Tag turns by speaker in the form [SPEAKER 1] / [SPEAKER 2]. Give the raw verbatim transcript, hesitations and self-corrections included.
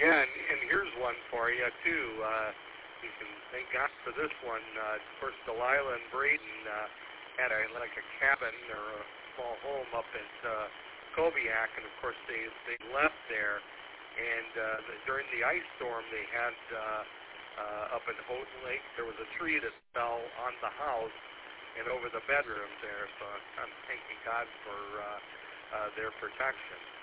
[SPEAKER 1] Yeah, and, and here's one for you too. Uh, you can thank God for this one. Uh, of course, Delilah and Braden uh, had a like a cabin or a small home up at uh, Kobiak, and of course they they left there. And uh, the, during the ice storm, they had uh, uh, up in Houghton Lake, there was a tree that fell on the house and over the bedroom there. So I'm thanking God for uh, uh, their protection.